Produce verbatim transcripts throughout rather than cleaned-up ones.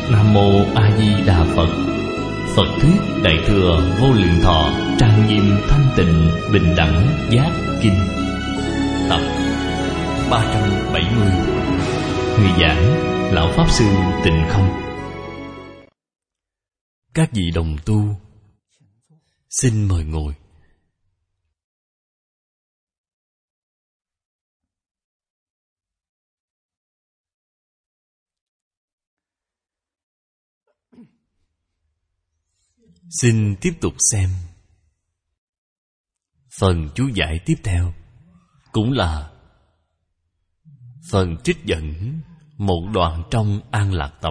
Nam Mô A Di Đà Phật. Phật thuyết Đại thừa Vô Lượng Thọ trang nghiêm thanh tịnh bình đẳng giác kinh, tập ba trăm bảy mươi. Người giảng Lão Pháp Sư Tịnh Không. Các vị đồng tu, xin mời ngồi. Xin tiếp tục xem phần chú giải tiếp theo, cũng là phần trích dẫn một đoạn trong An Lạc Tập.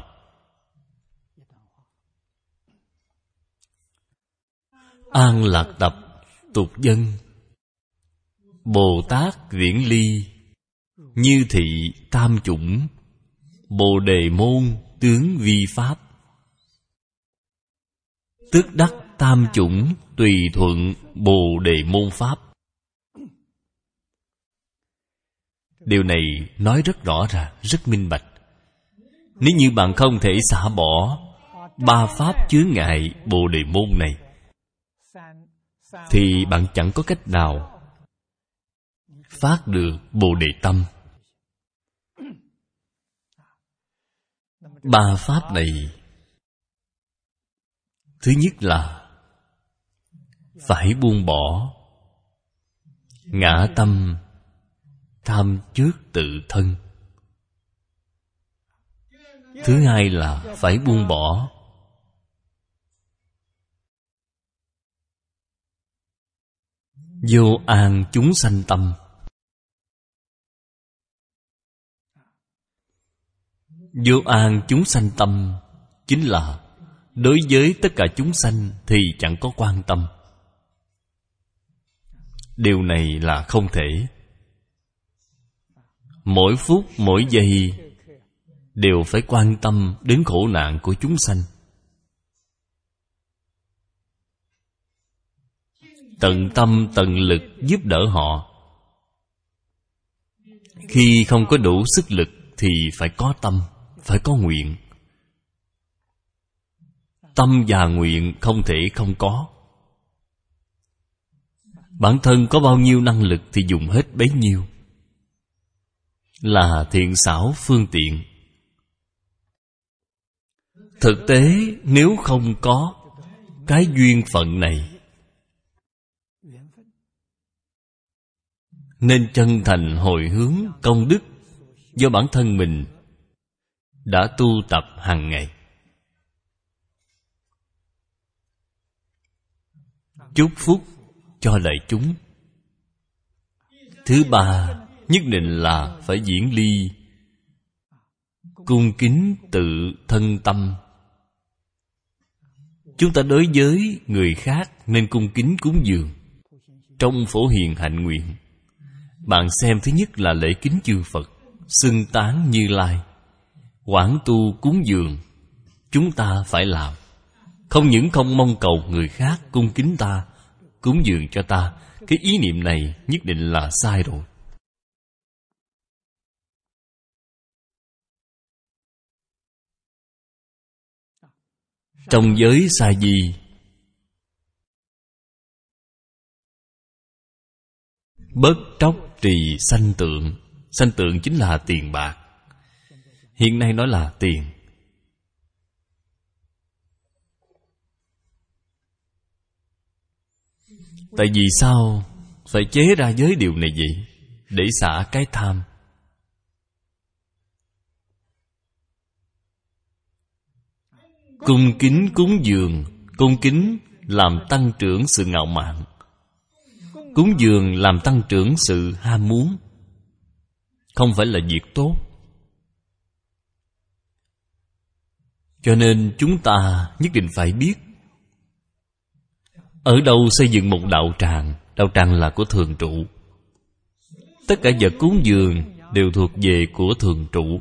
An Lạc Tập tục dân: Bồ Tát viễn ly, như thị tam chủng, Bồ đề môn tướng vi pháp. Tức đắc tam chủng, tùy thuận Bồ đề môn pháp. Điều này nói rất rõ ràng, rất minh bạch. Nếu như bạn không thể xả bỏ ba pháp chướng ngại Bồ đề môn này, thì bạn chẳng có cách nào phát được Bồ đề tâm. Ba pháp này, thứ nhất là phải buông bỏ ngã tâm tham trước tự thân. Thứ hai là phải buông bỏ vô an chúng sanh tâm. Vô an chúng sanh tâm chính là đối với tất cả chúng sanh thì chẳng có quan tâm. Điều này là không thể. Mỗi phút, mỗi giây đều phải quan tâm đến khổ nạn của chúng sanh. Tận tâm, tận lực giúp đỡ họ. Khi không có đủ sức lực thì phải có tâm, phải có nguyện. Tâm và nguyện không thể không có. Bản thân có bao nhiêu năng lực thì dùng hết bấy nhiêu, là thiện xảo phương tiện. Thực tế nếu không có cái duyên phận này, nên chân thành hồi hướng công đức do bản thân mình đã tu tập hàng ngày. Chúc phúc cho đại chúng. Thứ ba, nhất định là phải diễn ly cung kính tự thân tâm. Chúng ta đối với người khác nên cung kính cúng dường. Trong Phổ Hiền Hạnh Nguyện, bạn xem, thứ nhất là lễ kính chư Phật, xưng tán Như Lai, quảng tu cúng dường. Chúng ta phải làm. Không những không mong cầu người khác cung kính ta, cúng dường cho ta, cái ý niệm này nhất định là sai rồi. Trong giới Sa Di, bất tróc trì sanh tượng. Sanh tượng chính là tiền bạc. Hiện nay nói là tiền. Tại vì sao phải chế ra giới điều này vậy? Để xả cái tham. Cung kính cúng dường. Cung kính làm tăng trưởng sự ngạo mạn. Cúng dường làm tăng trưởng sự ham muốn. Không phải là việc tốt. Cho nên chúng ta nhất định phải biết, ở đâu xây dựng một đạo tràng. Đạo tràng là của thường trụ. Tất cả vật cúng dường đều thuộc về của thường trụ.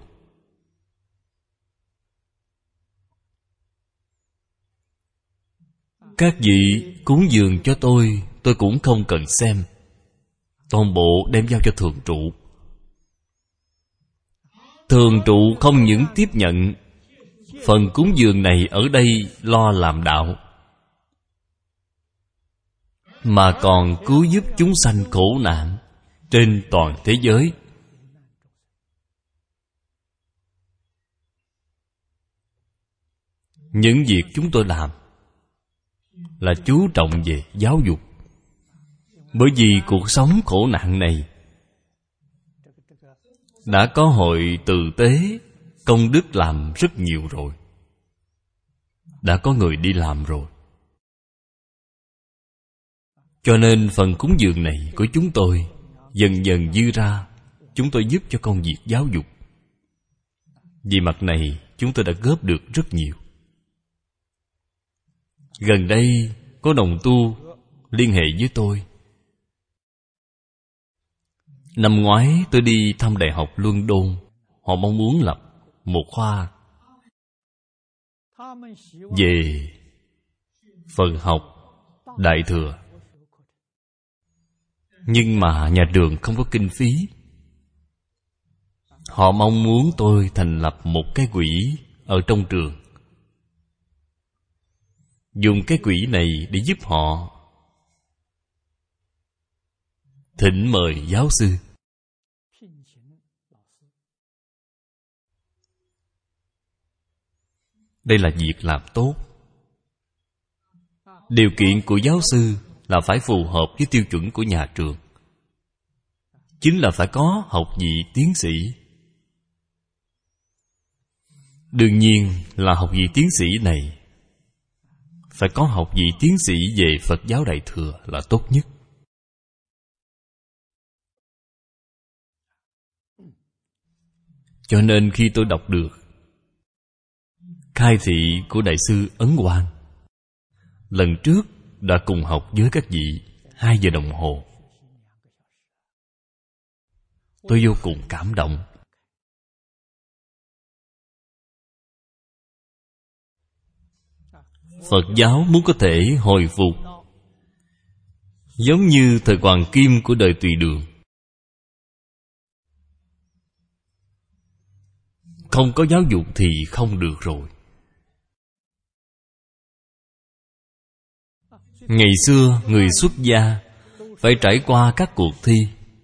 Các vị cúng dường cho tôi, tôi cũng không cần xem. Toàn bộ đem giao cho thường trụ. Thường trụ không những tiếp nhận Phần cúng dường này ở đây lo làm đạo, mà còn cứu giúp chúng sanh khổ nạn trên toàn thế giới. Những việc chúng tôi làm là chú trọng về giáo dục. Bởi vì cuộc sống khổ nạn này đã có hội từ tế, công đức làm rất nhiều rồi. Đã có người đi làm rồi. Cho nên phần cúng dường này của chúng tôi dần dần dư ra, chúng tôi giúp cho công việc giáo dục. Vì mặt này chúng tôi đã góp được rất nhiều. Gần đây có đồng tu liên hệ với tôi. Năm ngoái tôi đi thăm Đại học London. Họ mong muốn lập một khoa về phần học Đại Thừa. Nhưng mà nhà trường không có kinh phí. Họ mong muốn tôi thành lập một cái quỹ ở trong trường, dùng cái quỹ này để giúp họ thỉnh mời giáo sư. Đây là việc làm tốt. Điều kiện của giáo sư là phải phù hợp với tiêu chuẩn của nhà trường. Chính là phải có học vị tiến sĩ. Đương nhiên là học vị tiến sĩ này phải có học vị tiến sĩ về Phật giáo Đại Thừa là tốt nhất. Cho nên khi tôi đọc được khai thị của Đại sư Ấn Quang, lần trước đã cùng học với các vị hai giờ đồng hồ, tôi vô cùng cảm động. Phật giáo muốn có thể hồi phục giống như thời Hoàng Kim của đời Tùy Đường. Không có giáo dục thì không được rồi. Ngày xưa người xuất gia phải trải qua các cuộc thi,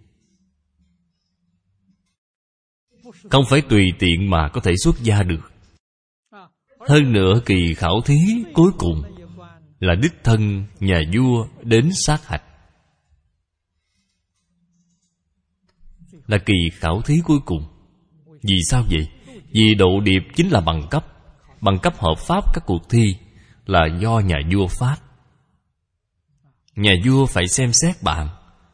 không phải tùy tiện mà có thể xuất gia được. Hơn nữa kỳ khảo thí cuối cùng là đích thân nhà vua đến sát hạch. Là kỳ khảo thí cuối cùng. Vì sao vậy? Vì độ điệp chính là bằng cấp. Bằng cấp hợp pháp các cuộc thi là do nhà vua phát. Nhà vua phải xem xét bạn,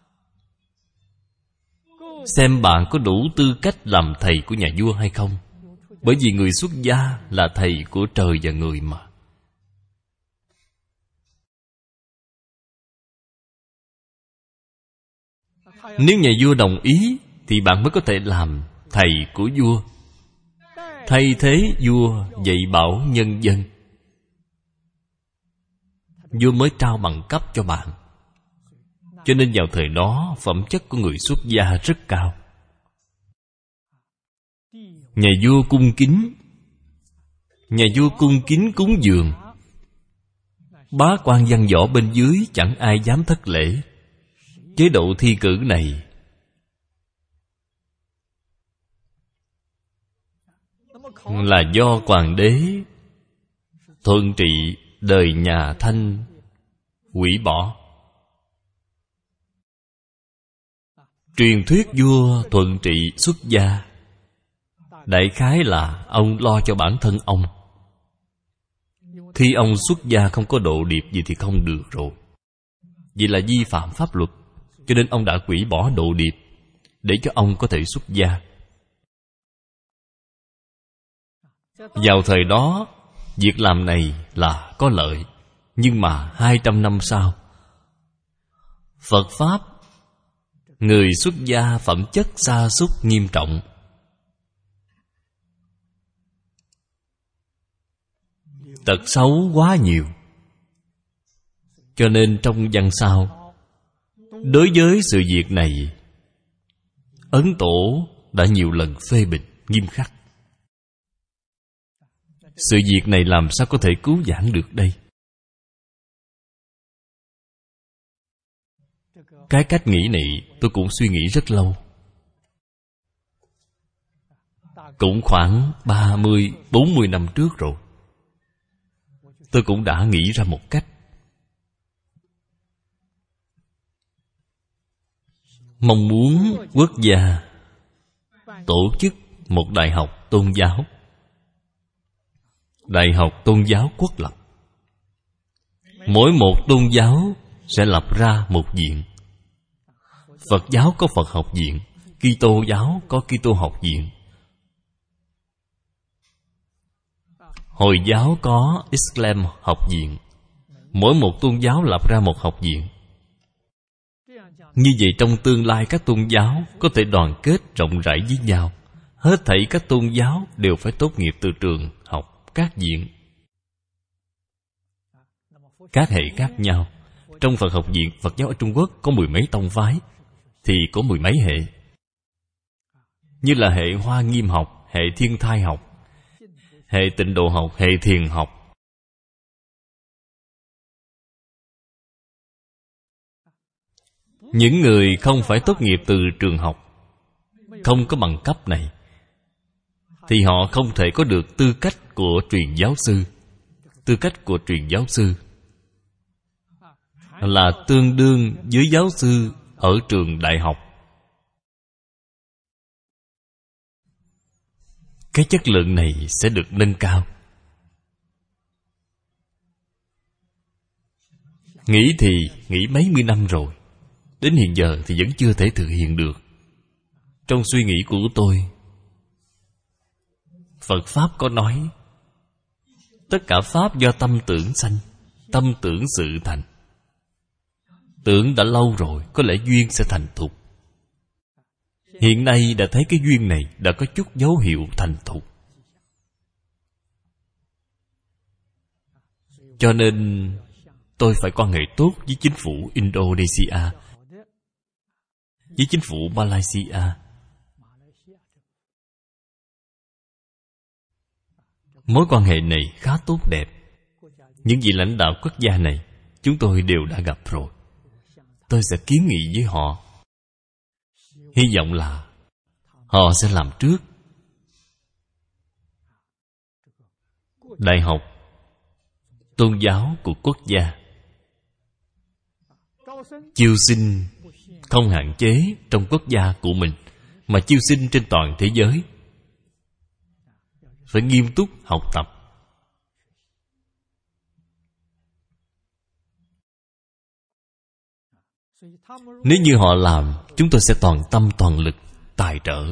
xem bạn có đủ tư cách làm thầy của nhà vua hay không. Bởi vì người xuất gia là thầy của trời và người mà. Nếu nhà vua đồng ý thì bạn mới có thể làm thầy của vua, thay thế vua dạy bảo nhân dân. Vua mới trao bằng cấp cho bạn. Cho nên vào thời đó phẩm chất của người xuất gia rất cao. Nhà vua cung kính, nhà vua cung kính cúng dường, bá quan văn võ bên dưới chẳng ai dám thất lễ. Chế độ thi cử này là do hoàng đế Thuận Trị đời nhà Thanh hủy bỏ. Truyền thuyết vua Thuận Trị xuất gia, đại khái là ông lo cho bản thân ông. Khi ông xuất gia không có độ điệp gì thì không được rồi. Vì là vi phạm pháp luật, cho nên ông đã hủy bỏ độ điệp để cho ông có thể xuất gia. Vào thời đó, việc làm này là có lợi. Nhưng mà hai trăm năm sau, Phật Pháp, người xuất gia phẩm chất sa sút nghiêm trọng. Tật xấu quá nhiều. Cho nên trong văn sao, đối với sự việc này, Ấn Tổ đã nhiều lần phê bình nghiêm khắc. Sự việc này làm sao có thể cứu vãn được đây? Cái cách nghĩ này tôi cũng suy nghĩ rất lâu. Cũng khoảng ba mươi, bốn mươi năm trước rồi, tôi cũng đã nghĩ ra một cách. Mong muốn quốc gia tổ chức một đại học tôn giáo, đại học tôn giáo quốc lập. Mỗi một tôn giáo sẽ lập ra một viện. Phật giáo có Phật học viện, Kitô giáo có Kitô học viện, Hồi giáo có Islam học viện. Mỗi một tôn giáo lập ra một học viện. Như vậy trong tương lai các tôn giáo có thể đoàn kết rộng rãi với nhau. Hết thảy các tôn giáo đều phải tốt nghiệp từ trường học các viện, các hệ khác nhau. Trong Phật học viện, Phật giáo ở Trung Quốc có mười mấy tông phái, thì có mười mấy hệ. Như là hệ Hoa Nghiêm học, hệ Thiên Thai học, hệ Tịnh Độ học, hệ Thiền học. Những người không phải tốt nghiệp từ trường học, không có bằng cấp này, thì họ không thể có được tư cách của truyền giáo sư. Tư cách của truyền giáo sư là tương đương với giáo sư ở trường đại học. Cái chất lượng này sẽ được nâng cao. Nghĩ thì nghĩ mấy mươi năm rồi, đến hiện giờ thì vẫn chưa thể thực hiện được. Trong suy nghĩ của tôi, Phật Pháp có nói, tất cả Pháp do tâm tưởng sanh, tâm tưởng sự thành. Tưởng đã lâu rồi, có lẽ duyên sẽ thành thục. Hiện nay đã thấy cái duyên này đã có chút dấu hiệu thành thục. Cho nên tôi phải quan hệ tốt với chính phủ Indonesia, với chính phủ Malaysia. Mối quan hệ này khá tốt đẹp. Những vị lãnh đạo quốc gia này chúng tôi đều đã gặp rồi. Tôi sẽ kiến nghị với họ, hy vọng là họ sẽ làm trước. Đại học tôn giáo của quốc gia, chiêu sinh không hạn chế trong quốc gia của mình, mà chiêu sinh trên toàn thế giới. Phải nghiêm túc học tập. Nếu như họ làm, chúng tôi sẽ toàn tâm toàn lực tài trợ.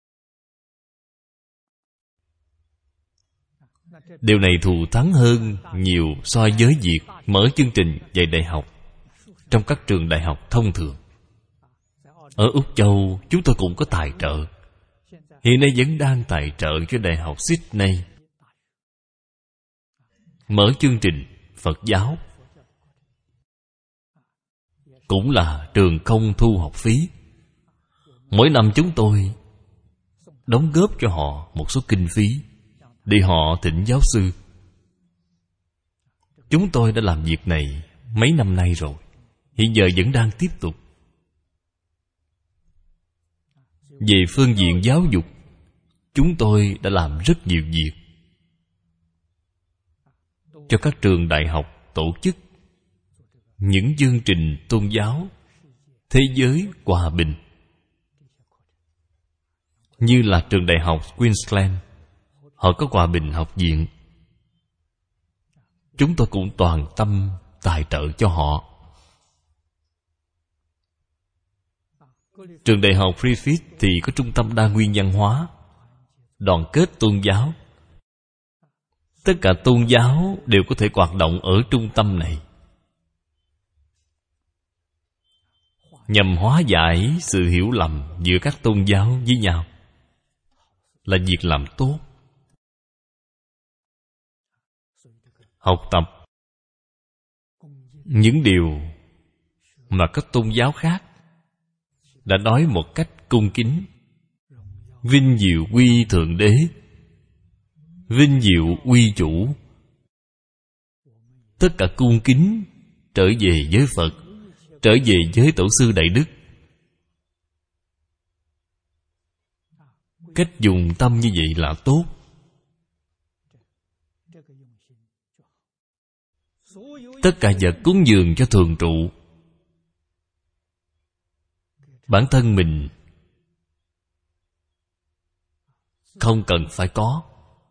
Điều này thù thắng hơn nhiều so với việc mở chương trình dạy đại học trong các trường đại học thông thường. Ở Úc Châu chúng tôi cũng có tài trợ. Hiện nay vẫn đang tài trợ cho Đại học Sydney mở chương trình Phật giáo. Cũng là trường không thu học phí. Mỗi năm chúng tôi đóng góp cho họ một số kinh phí để họ thỉnh giáo sư. Chúng tôi đã làm việc này mấy năm nay rồi, hiện giờ vẫn đang tiếp tục. Về phương diện giáo dục, chúng tôi đã làm rất nhiều việc cho các trường đại học, tổ chức những chương trình tôn giáo thế giới hòa bình. Như là trường đại học Queensland, họ có hòa bình học viện. Chúng tôi cũng toàn tâm tài trợ cho họ. Trường đại học Griffith thì có trung tâm đa nguyên văn hóa, đoàn kết tôn giáo. Tất cả tôn giáo đều có thể hoạt động ở trung tâm này, nhằm hóa giải sự hiểu lầm giữa các tôn giáo với nhau, là việc làm tốt. Học tập những điều mà các tôn giáo khác đã nói một cách cung kính, vinh diệu quy Thượng Đế, vinh diệu uy chủ. Tất cả cung kính trở về với Phật, trở về với Tổ sư Đại Đức. Cách dùng tâm như vậy là tốt. Tất cả vật cúng dường cho thường trụ, bản thân mình không cần phải có.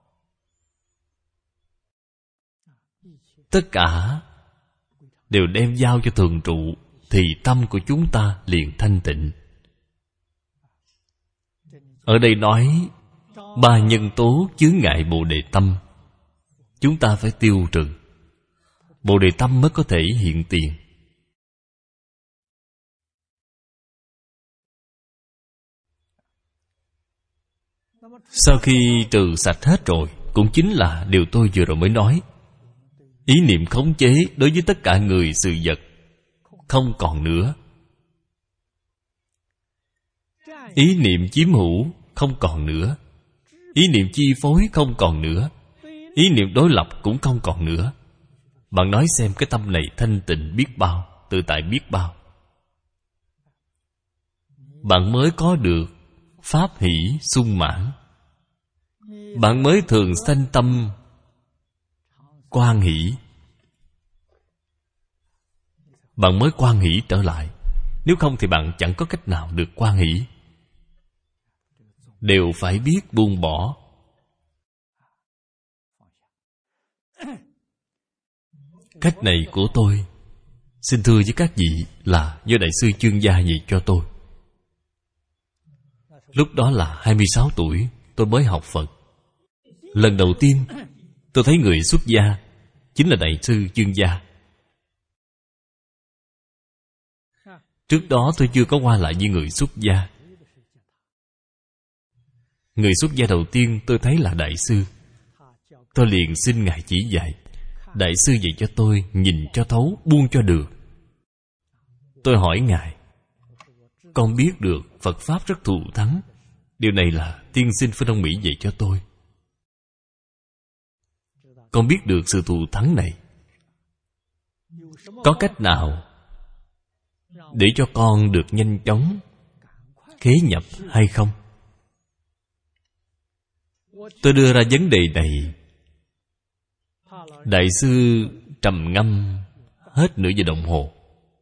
Tất cả đều đem giao cho thường trụ, thì tâm của chúng ta liền thanh tịnh. Ở đây nói ba nhân tố chướng ngại Bồ Đề tâm, chúng ta phải tiêu trừ, Bồ Đề tâm mới có thể hiện tiền. Sau khi trừ sạch hết rồi, cũng chính là điều tôi vừa rồi mới nói. Ý niệm khống chế đối với tất cả người sự vật không còn nữa. Ý niệm chiếm hữu không còn nữa. Ý niệm chi phối không còn nữa. Ý niệm đối lập cũng không còn nữa. Bạn nói xem cái tâm này thanh tịnh biết bao, tự tại biết bao. Bạn mới có được pháp hỷ sung mãn. Bạn mới thường sanh tâm quan hỷ. Bạn mới quan hỷ trở lại. Nếu không thì bạn chẳng có cách nào được quan hỷ. Đều phải biết buông bỏ. Cách này của tôi, xin thưa với các vị, là do Đại sư Chương Gia dạy cho tôi. Lúc đó là hai mươi sáu tuổi, tôi mới học Phật. Lần đầu tiên tôi thấy người xuất gia chính là Đại sư Chương Gia. Trước đó tôi chưa có qua lại với người xuất gia. Người xuất gia đầu tiên tôi thấy là Đại sư. Tôi liền xin Ngài chỉ dạy. Đại sư dạy cho tôi nhìn cho thấu, buông cho được. Tôi hỏi Ngài, con biết được Phật Pháp rất thù thắng. Điều này là tiên sinh phương Đông Mỹ dạy cho tôi. Con biết được sự thù thắng này. Có cách nào để cho con được nhanh chóng khế nhập hay không? Tôi đưa ra vấn đề này. Đại sư trầm ngâm hết nửa giờ đồng hồ.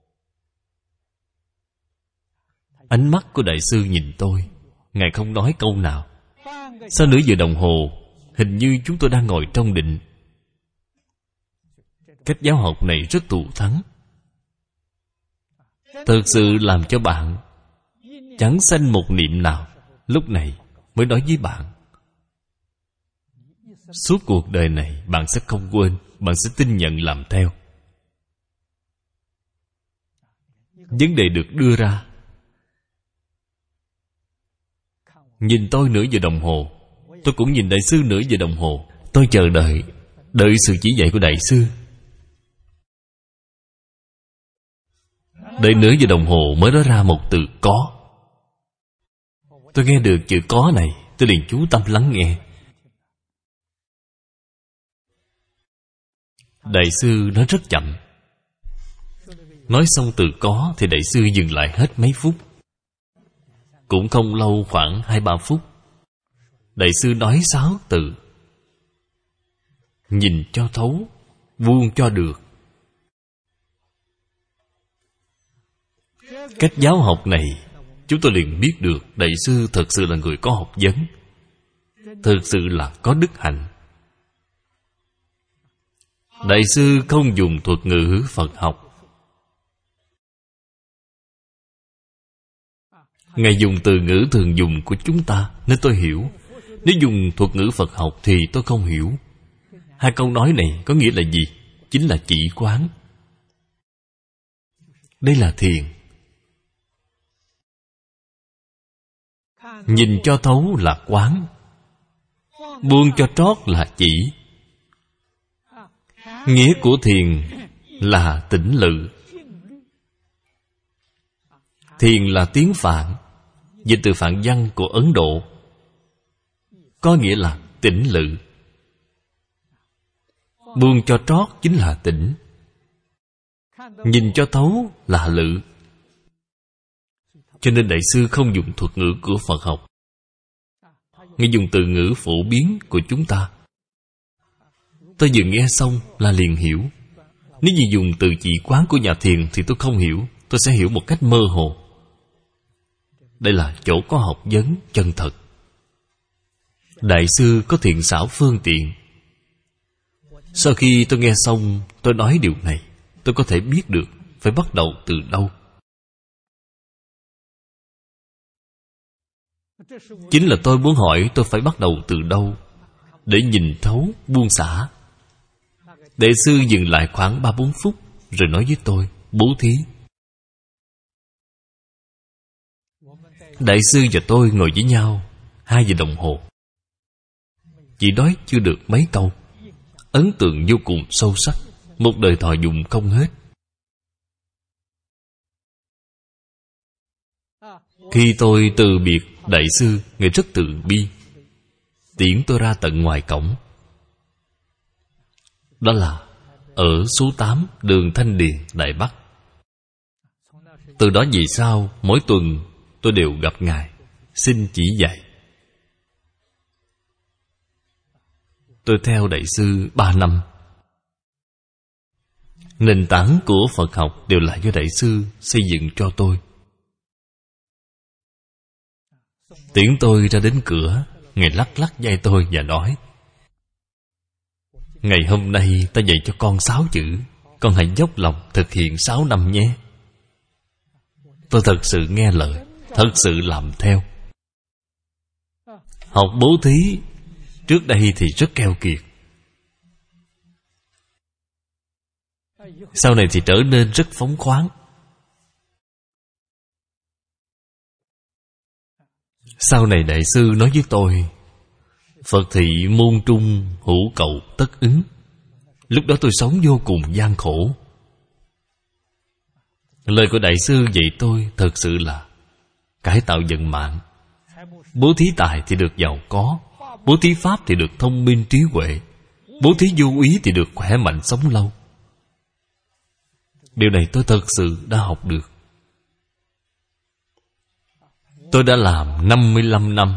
Ánh mắt của Đại sư nhìn tôi, Ngài không nói câu nào. Sau nửa giờ đồng hồ, hình như chúng tôi đang ngồi trong định. Cách giáo học này rất thù thắng, thực sự làm cho bạn chẳng sanh một niệm nào. Lúc này mới nói với bạn, suốt cuộc đời này bạn sẽ không quên, bạn sẽ tin nhận làm theo. Vấn đề được đưa ra. Nhìn tôi nửa giờ đồng hồ, tôi cũng nhìn Đại sư nửa giờ đồng hồ. Tôi chờ đợi, đợi sự chỉ dạy của Đại sư. Đợi nửa giờ đồng hồ mới nói ra một từ có. Tôi nghe được chữ có này, tôi liền chú tâm lắng nghe. Đại sư nói rất chậm. Nói xong từ có thì Đại sư dừng lại hết mấy phút. Cũng không lâu, khoảng hai ba phút. Đại sư nói sáu từ: nhìn cho thấu, buông cho được. Cách giáo học này, chúng tôi liền biết được Đại sư thật sự là người có học vấn, thực sự là có đức hạnh. Đại sư không dùng thuật ngữ Phật học. Ngài dùng từ ngữ thường dùng của chúng ta nên tôi hiểu. Nếu dùng thuật ngữ Phật học thì tôi không hiểu. Hai câu nói này có nghĩa là gì? Chính là chỉ quán. Đây là thiền. Nhìn cho thấu là quán, buông cho trót là chỉ. Nghĩa của thiền là tĩnh lự. Thiền là tiếng Phạn, dịch từ Phạn văn của Ấn Độ, có nghĩa là tĩnh lự. Buông cho trót chính là tỉnh, nhìn cho thấu là lự. Cho nên Đại sư không dùng thuật ngữ của Phật học, Ngài dùng từ ngữ phổ biến của chúng ta. Tôi vừa nghe xong là liền hiểu. Nếu như dùng từ chỉ quán của nhà thiền thì tôi không hiểu, tôi sẽ hiểu một cách mơ hồ. Đây là chỗ có học vấn chân thật. Đại sư có thiện xảo phương tiện. Sau khi tôi nghe xong, tôi nói điều này, tôi có thể biết được phải bắt đầu từ đâu. Chính là tôi muốn hỏi tôi phải bắt đầu từ đâu để nhìn thấu, buông xả. Đại sư dừng lại khoảng ba bốn phút rồi nói với tôi, bố thí. Đại sư và tôi ngồi với nhau hai giờ đồng hồ, chỉ nói chưa được mấy câu, ấn tượng vô cùng sâu sắc, một đời thọ dụng không hết. Khi tôi từ biệt Đại sư, Ngài rất từ bi, tiễn tôi ra tận ngoài cổng. Đó là ở số tám đường Thanh Điền, Đại Bắc. Từ đó về sau, mỗi tuần tôi đều gặp Ngài, xin chỉ dạy. Tôi theo Đại sư ba năm. Nền tảng của Phật học đều là do Đại sư xây dựng cho tôi. Tiễn tôi ra đến cửa, Ngài lắc lắc vai tôi và nói, ngày hôm nay ta dạy cho con sáu chữ, con hãy dốc lòng thực hiện sáu năm nhé. Tôi thật sự nghe lời, thật sự làm theo. Học bố thí trước đây thì rất keo kiệt, sau này thì trở nên rất phóng khoáng. Sau này Đại sư nói với tôi, Phật thị môn trung hữu cầu tất ứng. Lúc đó tôi sống vô cùng gian khổ. Lời của Đại sư dạy tôi thật sự là cải tạo vận mạng. Bố thí tài thì được giàu có, bố thí pháp thì được thông minh trí huệ, bố thí vô úy thì được khỏe mạnh sống lâu. Điều này tôi thật sự đã học được. Tôi đã làm năm mươi lăm năm.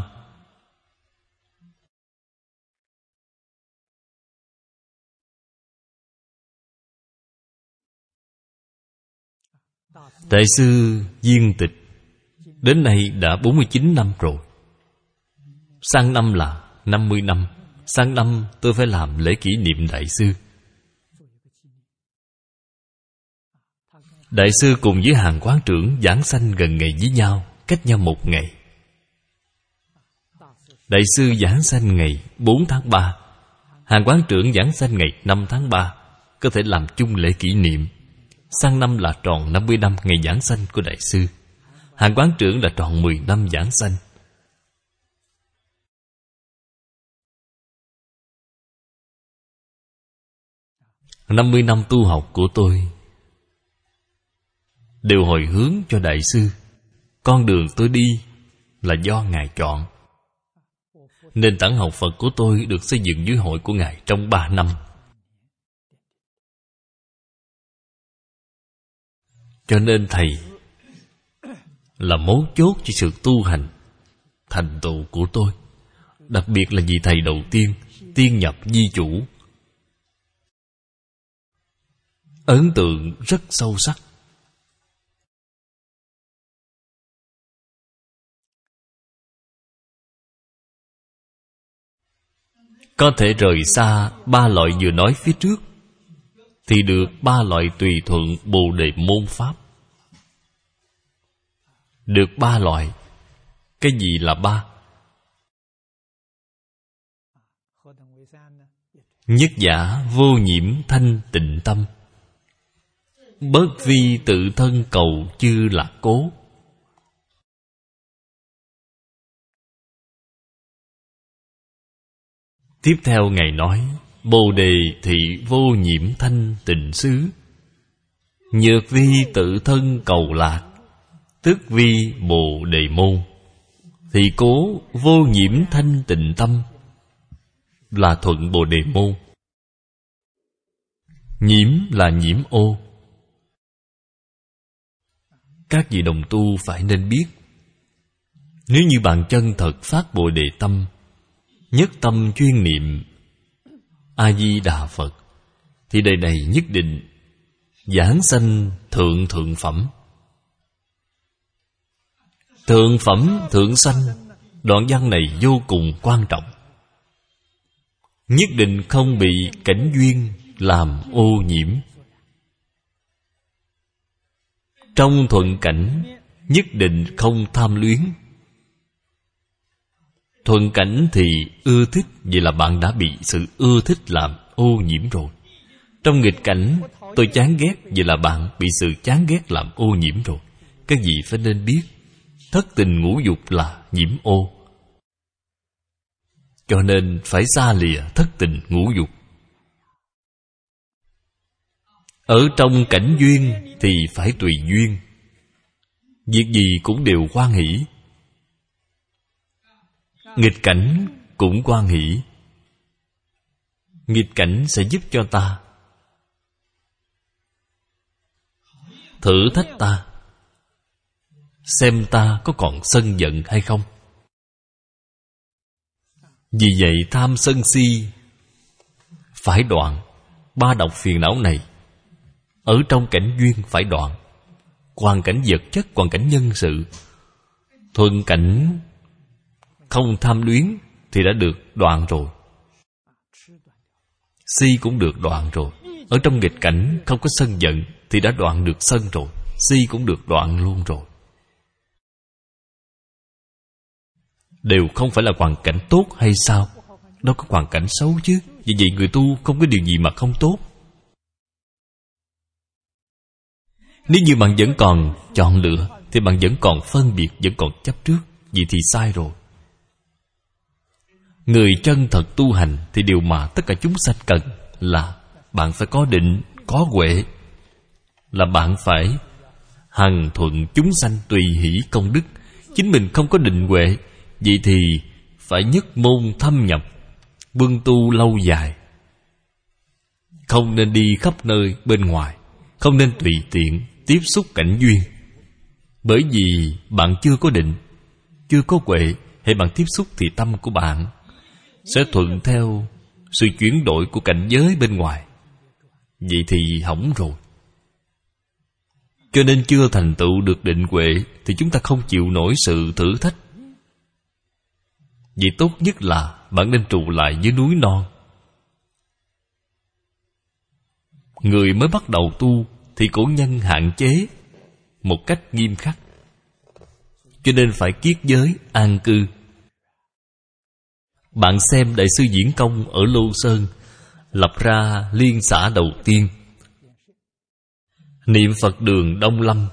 Đại sư viên tịch đến nay đã bốn mươi chín năm rồi. Sang năm là năm mươi năm. Sang năm tôi phải làm lễ kỷ niệm Đại sư. Đại sư cùng với Hàng Quán trưởng giảng sanh gần ngày với nhau, cách nhau một ngày. Đại sư giảng sanh ngày bốn tháng ba, Hàng Quán trưởng giảng sanh ngày năm tháng ba. Có thể làm chung lễ kỷ niệm. Sang năm là tròn năm mươi năm ngày giảng sanh của Đại sư. Hàng Quán trưởng là tròn mười năm giảng sanh. năm mươi năm tu học của tôi đều hồi hướng cho Đại sư. Con đường tôi đi là do Ngài chọn. Nền tảng học Phật của tôi được xây dựng dưới hội của Ngài trong ba năm. Cho nên Thầy là mấu chốt cho sự tu hành thành tựu của tôi. Đặc biệt là vị Thầy đầu tiên, tiên nhập di chủ, ấn tượng rất sâu sắc. Có thể rời xa ba loại vừa nói phía trước thì được ba loại tùy thuận Bồ Đề môn pháp. Được ba loại. Cái gì là ba? Nhất giả vô nhiễm thanh tịnh tâm, bất vi tự thân cầu chư lạc cố. Tiếp theo Ngài nói, Bồ Đề thị vô nhiễm thanh tịnh xứ, nhược vi tự thân cầu lạc, tức vi Bồ Đề môn. Thì cố vô nhiễm thanh tịnh tâm là thuận Bồ Đề môn. Nhiễm là nhiễm ô. Các vị đồng tu phải nên biết, nếu như bạn chân thật phát Bồ Đề tâm, nhất tâm chuyên niệm A-di-đà Phật, thì đời này nhất định giảng sanh thượng thượng phẩm. Thượng phẩm thượng sanh, đoạn văn này vô cùng quan trọng. Nhất định không bị cảnh duyên làm ô nhiễm. Trong thuận cảnh nhất định không tham luyến. Thuận cảnh thì ưa thích, vậy là bạn đã bị sự ưa thích làm ô nhiễm rồi. Trong nghịch cảnh tôi chán ghét, vậy là bạn bị sự chán ghét làm ô nhiễm rồi. Các vị phải nên biết, thất tình ngũ dục là nhiễm ô. Cho nên phải xa lìa thất tình ngũ dục. Ở trong cảnh duyên thì phải tùy duyên. Việc gì cũng đều hoan hỷ. Nghịch cảnh cũng hoan hỷ. Nghịch cảnh sẽ giúp cho ta, thử thách ta, xem ta có còn sân giận hay không. Vì vậy tham sân si phải đoạn. Ba độc phiền não này ở trong cảnh duyên phải đoạn. Hoàn cảnh vật chất, hoàn cảnh nhân sự, thuận cảnh không tham luyến thì đã được đoạn rồi. Si cũng được đoạn rồi. Ở trong nghịch cảnh không có sân giận thì đã đoạn được sân rồi. Si cũng được đoạn luôn rồi. Đều không phải là hoàn cảnh tốt hay sao? Đâu có hoàn cảnh xấu chứ. Vì vậy người tu không có điều gì mà không tốt. Nếu như bạn vẫn còn chọn lựa thì bạn vẫn còn phân biệt, vẫn còn chấp trước. Vậy thì sai rồi. Người chân thật tu hành thì điều mà tất cả chúng sanh cần là bạn phải có định, có huệ. Là bạn phải hằng thuận chúng sanh tùy hỷ công đức. Chính mình không có định huệ, vậy thì phải nhất môn thâm nhập, quân tu lâu dài. Không nên đi khắp nơi bên ngoài, không nên tùy tiện tiếp xúc cảnh duyên. Bởi vì bạn chưa có định, chưa có huệ, hay bạn tiếp xúc thì tâm của bạn sẽ thuận theo sự chuyển đổi của cảnh giới bên ngoài. Vậy thì hỏng rồi. Cho nên chưa thành tựu được định huệ thì chúng ta không chịu nổi sự thử thách. Vậy tốt nhất là bạn nên trụ lại dưới núi non. Người mới bắt đầu tu thì cổ nhân hạn chế một cách nghiêm khắc, cho nên phải kiết giới an cư. Bạn xem Đại sư Diễn Công ở Lô Sơn lập ra liên xã đầu tiên, niệm Phật đường Đông Lâm.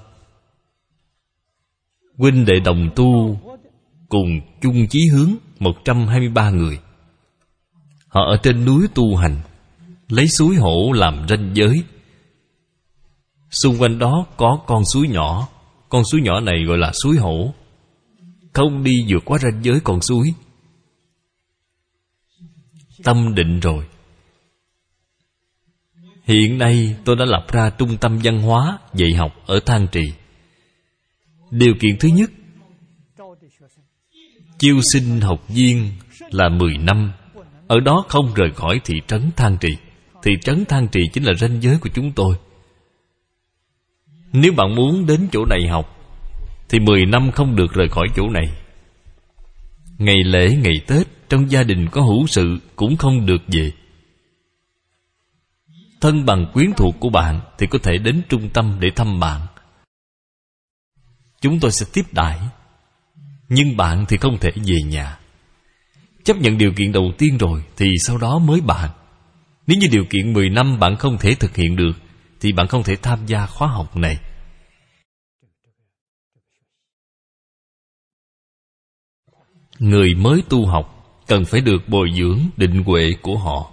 Huynh đệ đồng tu cùng chung chí hướng một trăm hai mươi ba người. Họ ở trên núi tu hành, lấy suối Hổ làm ranh giới. Xung quanh đó có con suối nhỏ. Con suối nhỏ này gọi là suối Hổ. Không đi vượt qua ranh giới con suối. Tâm định rồi. Hiện nay tôi đã lập ra trung tâm văn hóa dạy học ở Thang Trì. Điều kiện thứ nhất, chiêu sinh học viên là mười năm. Ở đó không rời khỏi thị trấn Thang Trì. Thị trấn Thang Trì chính là ranh giới của chúng tôi. Nếu bạn muốn đến chỗ này học thì mười năm không được rời khỏi chỗ này. Ngày lễ, ngày Tết, trong gia đình có hữu sự cũng không được về. Thân bằng quyến thuộc của bạn thì có thể đến trung tâm để thăm bạn. Chúng tôi sẽ tiếp đãi. Nhưng bạn thì không thể về nhà. Chấp nhận điều kiện đầu tiên rồi thì sau đó mới bạn. Nếu như điều kiện mười năm bạn không thể thực hiện được thì bạn không thể tham gia khóa học này. Người mới tu học cần phải được bồi dưỡng định huệ của họ.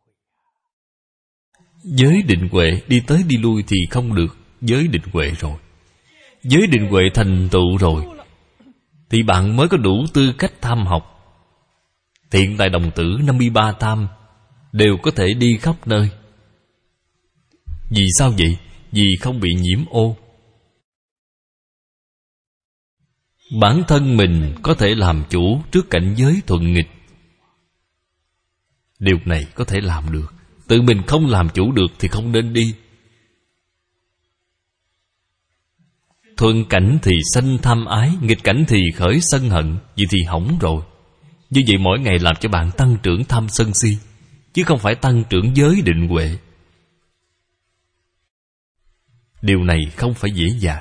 Giới định huệ đi tới đi lui thì không được giới định huệ rồi. Giới định huệ thành tựu rồi thì bạn mới có đủ tư cách tham học. Hiện tại đồng tử năm mươi ba tham đều có thể đi khắp nơi. Vì sao vậy? Vì không bị nhiễm ô. Bản thân mình có thể làm chủ trước cảnh giới thuận nghịch. Điều này có thể làm được. Tự mình không làm chủ được thì không nên đi. Thuận cảnh thì sanh tham ái, nghịch cảnh thì khởi sân hận. Vậy thì hỏng rồi. Như vậy mỗi ngày làm cho bạn tăng trưởng tham sân si, chứ không phải tăng trưởng giới định huệ. Điều này không phải dễ dàng.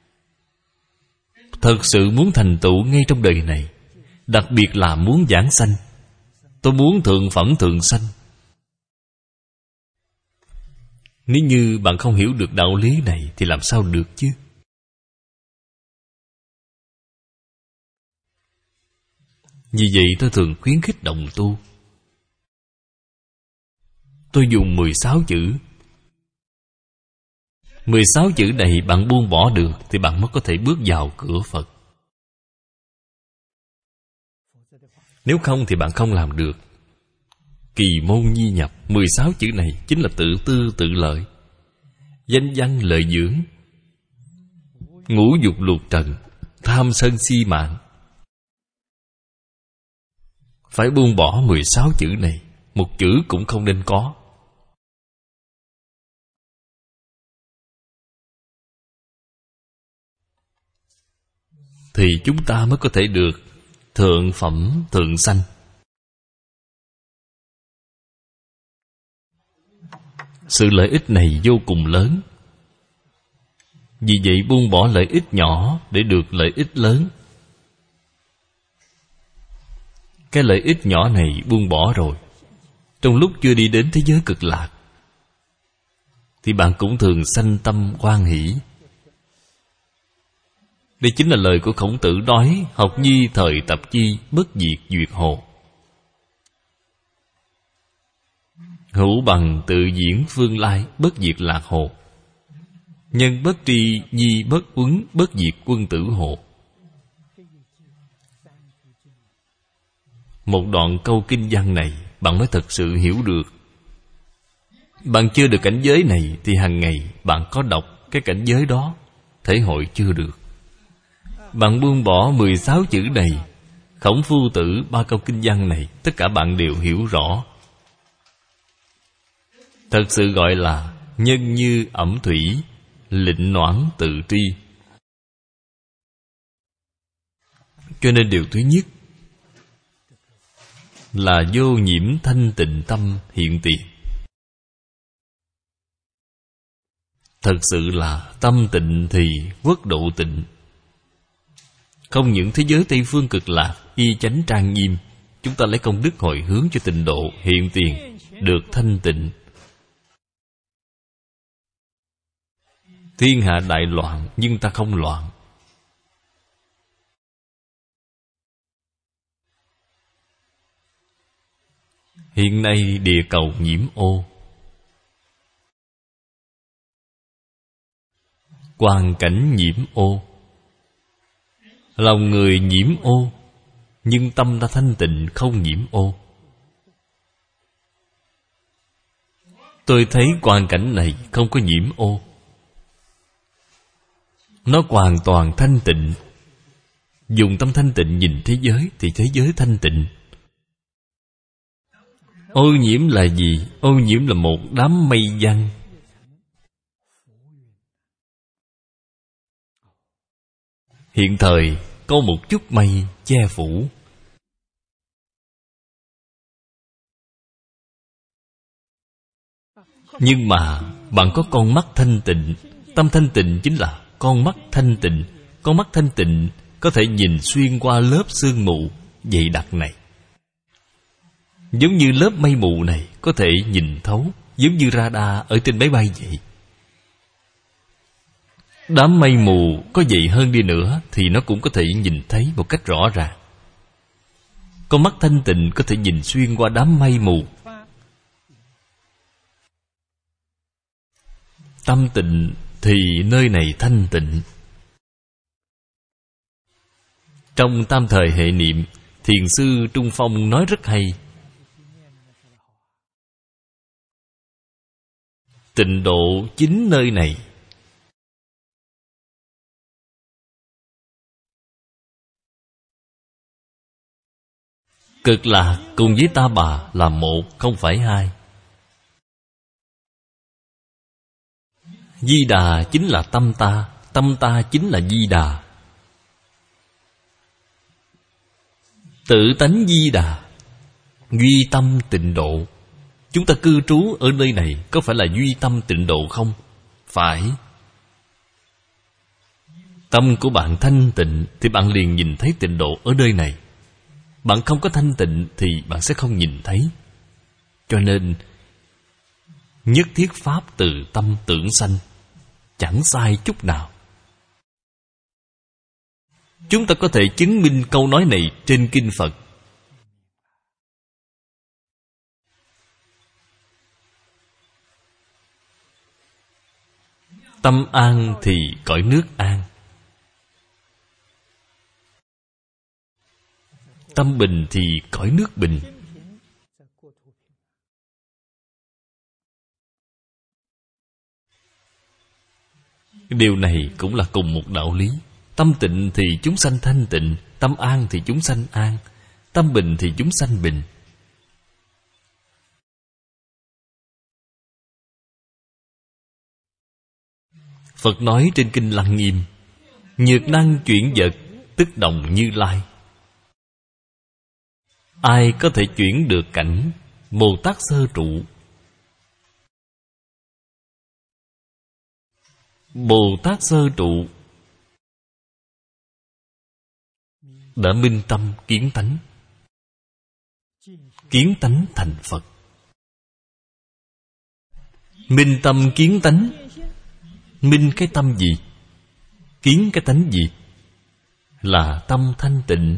Thật sự muốn thành tựu ngay trong đời này, đặc biệt là muốn giảng sanh. Tôi muốn thượng phẩm thượng sanh. Nếu như bạn không hiểu được đạo lý này thì làm sao được chứ? Vì vậy tôi thường khuyến khích đồng tu. Tôi dùng mười sáu chữ. mười sáu chữ này bạn buông bỏ được thì bạn mới có thể bước vào cửa Phật. Nếu không thì bạn không làm được. Kỳ môn nhi nhập, mười sáu chữ này chính là tự tư tự lợi. Danh văn lợi dưỡng, ngũ dục lục trần, tham sân si mạng. Phải buông bỏ mười sáu chữ này, một chữ cũng không nên có. Thì chúng ta mới có thể được thượng phẩm thượng sanh. Sự lợi ích này vô cùng lớn. Vì vậy buông bỏ lợi ích nhỏ để được lợi ích lớn. Cái lợi ích nhỏ này buông bỏ rồi, trong lúc chưa đi đến thế giới cực lạc thì bạn cũng thường sanh tâm hoan hỷ. Đây chính là lời của Khổng Tử nói: học nhi thời tập chi, bất diệt duyệt hồ. Hữu bằng tự diễn phương lai, bất diệt lạc hồ. Nhân bất tri, nhi bất uấn, bất diệt quân tử hồ. Một đoạn câu kinh văn này bạn mới thật sự hiểu được. Bạn chưa được cảnh giới này thì hàng ngày bạn có đọc cái cảnh giới đó, thể hội chưa được. Bạn buông bỏ mười sáu chữ này, Khổng Phu Tử ba câu kinh văn này, tất cả bạn đều hiểu rõ. Thật sự gọi là nhân như ẩm thủy, lịnh noãn tự tri. Cho nên điều thứ nhất là vô nhiễm thanh tịnh tâm hiện tiền. Thật sự là tâm tịnh thì quốc độ tịnh. Không những thế giới Tây Phương cực lạc y chánh trang nghiêm, chúng ta lấy công đức hồi hướng cho tịnh độ hiện tiền, được thanh tịnh. Thiên hạ đại loạn nhưng ta không loạn. Hiện nay địa cầu nhiễm ô, hoàn cảnh nhiễm ô, lòng người nhiễm ô, nhưng tâm ta thanh tịnh không nhiễm ô. Tôi thấy hoàn cảnh này không có nhiễm ô, nó hoàn toàn thanh tịnh. Dùng tâm thanh tịnh nhìn thế giới thì thế giới thanh tịnh. Ô nhiễm là gì? Ô nhiễm là một đám mây giăng. Hiện thời có một chút mây che phủ. Nhưng mà bạn có con mắt thanh tịnh. Tâm thanh tịnh chính là con mắt thanh tịnh. Con mắt thanh tịnh có thể nhìn xuyên qua lớp sương mù dày đặc này. Giống như lớp mây mù này có thể nhìn thấu, giống như radar ở trên máy bay vậy. Đám mây mù có dày hơn đi nữa thì nó cũng có thể nhìn thấy một cách rõ ràng. Con mắt thanh tịnh có thể nhìn xuyên qua đám mây mù. Tâm tịnh thì nơi này thanh tịnh. Trong tam thời hệ niệm, thiền sư Trung Phong nói rất hay. Tịnh độ chính nơi này. Cực lạc cùng với Ta Bà là một, không phải hai. Di Đà chính là tâm ta, tâm ta chính là Di Đà. Tự tánh Di Đà, duy tâm tịnh độ. Chúng ta cư trú ở nơi này có phải là duy tâm tịnh độ không? Phải. Tâm của bạn thanh tịnh thì bạn liền nhìn thấy tịnh độ ở nơi này. Bạn không có thanh tịnh thì bạn sẽ không nhìn thấy. Cho nên nhất thiết pháp từ tâm tưởng sanh, chẳng sai chút nào. Chúng ta có thể chứng minh câu nói này trên kinh Phật. Tâm an thì cõi nước an, tâm bình thì cõi nước bình. Điều này cũng là cùng một đạo lý. Tâm tịnh thì chúng sanh thanh tịnh, tâm an thì chúng sanh an, tâm bình thì chúng sanh bình. Phật nói trên kinh Lăng Nghiêm: nhược năng chuyển vật, tức đồng Như Lai. Ai có thể chuyển được cảnh? Bồ Tát Sơ Trụ. Bồ Tát Sơ Trụ đã minh tâm kiến tánh, kiến tánh thành Phật. Minh tâm kiến tánh. Minh cái tâm gì? Kiến cái tánh gì? Là tâm thanh tịnh,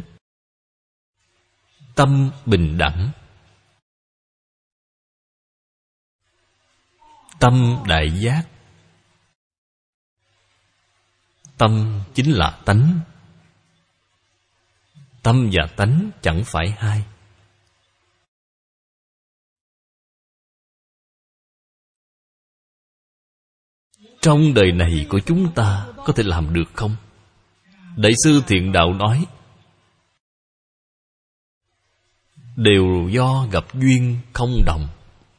tâm bình đẳng, tâm đại giác. Tâm chính là tánh. Tâm và tánh chẳng phải hai. Trong đời này của chúng ta có thể làm được không? Đại sư Thiện Đạo nói: đều do gặp duyên không đồng.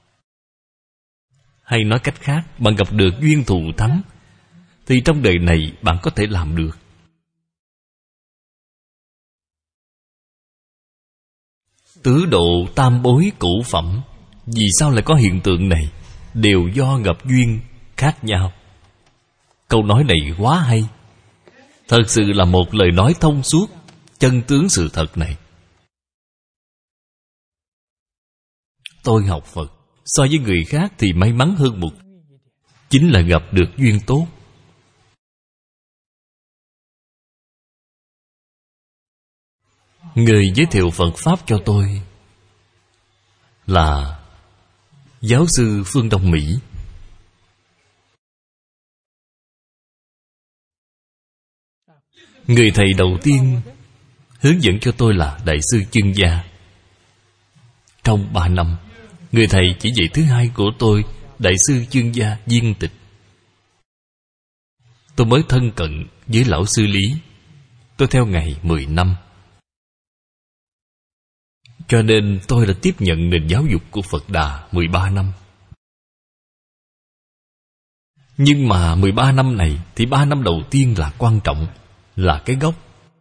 Hay nói cách khác, bạn gặp được duyên thù thắng thì trong đời này bạn có thể làm được. Tứ độ tam bối cửu phẩm, vì sao lại có hiện tượng này? Đều do gặp duyên khác nhau. Câu nói này quá hay. Thật sự là một lời nói thông suốt chân tướng sự thật này. Tôi học Phật so với người khác thì may mắn hơn một, chính là gặp được duyên tốt. Người giới thiệu Phật Pháp cho tôi là giáo sư Phương Đông Mỹ. Người thầy đầu tiên hướng dẫn cho tôi là Đại sư Chương Gia. Trong ba năm, người thầy chỉ dạy thứ hai của tôi, Đại sư Chương Gia Viên Tịch. Tôi mới thân cận với lão sư Lý. Tôi theo ngày mười năm. Cho nên tôi đã tiếp nhận nền giáo dục của Phật Đà mười ba năm. Nhưng mà mười ba năm này thì ba năm đầu tiên là quan trọng, là cái gốc.